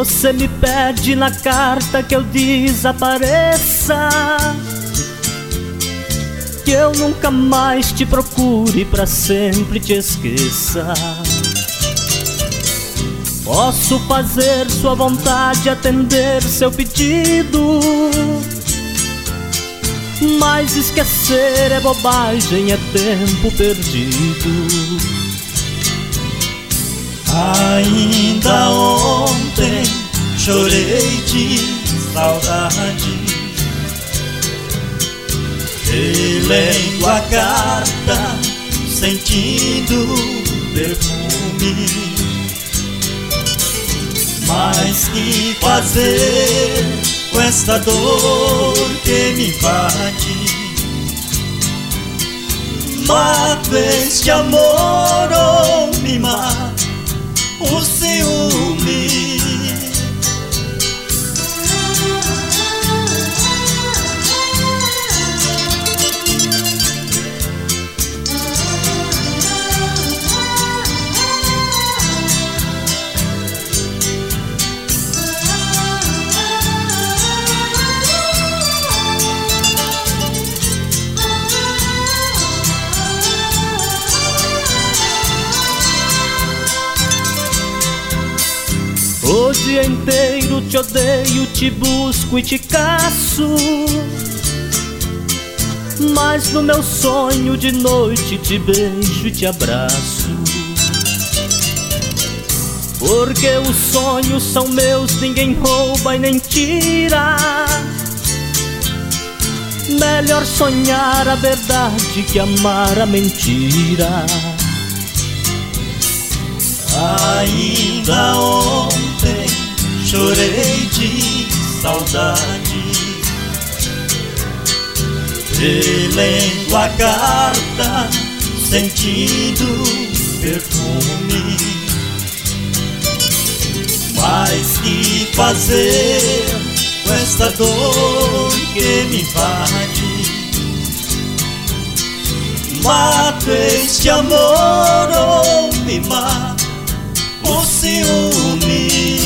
Você me pede na carta que eu desapareça, que eu nunca mais te procure, pra sempre te esqueça. Posso fazer sua vontade, atender seu pedido, mas esquecer é bobagem, é tempo perdido. Ainda ontem chorei de saudade, relendo a carta, sentindo perfume. Mas que fazer com esta dor que me invade? Mata este amor ou me mata o ciúme. O dia inteiro te odeio, te busco e te caço, mas no meu sonho de noite te beijo e te abraço. Porque os sonhos são meus, ninguém rouba e nem tira. Melhor sonhar a verdade que amar a mentira. Ainda ontem chorei de saudade, relendo a carta, sentindo perfume. Mas que fazer com esta dor que me invade? Mato este amor ou me mata o ciúme.